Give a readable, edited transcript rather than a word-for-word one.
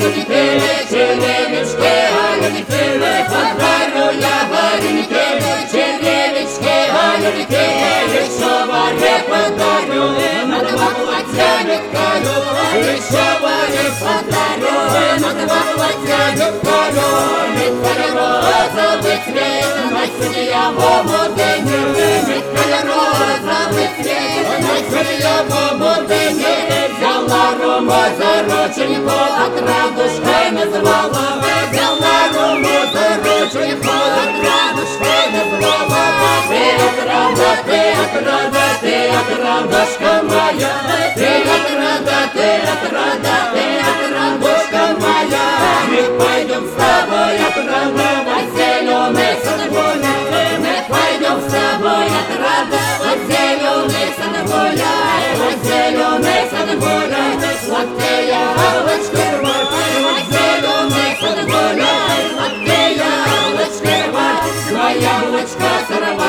вареники, черевички, вареники, подарю я вареники, черевички, вареники, еще варе подарю, на два платья не ткаю, еще варе подарю, на два платья не ткаю, ниткая розовый цвет, на синьявому дыне, ниткая розовый цвет, на синьявому дыне, взяла Рому за рученьку, от радушкой назвала, взяла Рому за рученьку, от радушкой назвала, ты от радушка моя, ты от радушка моя, мы пойдем с тобой отрадовать зеленый сад гулять, мы пойдем с тобой отрадовать зеленый сад гулять, зеленый сад гулять, сладкие яблочки рвать, зеленый сад гулять, сладкие яблочки рвать, два яблочка сорвать.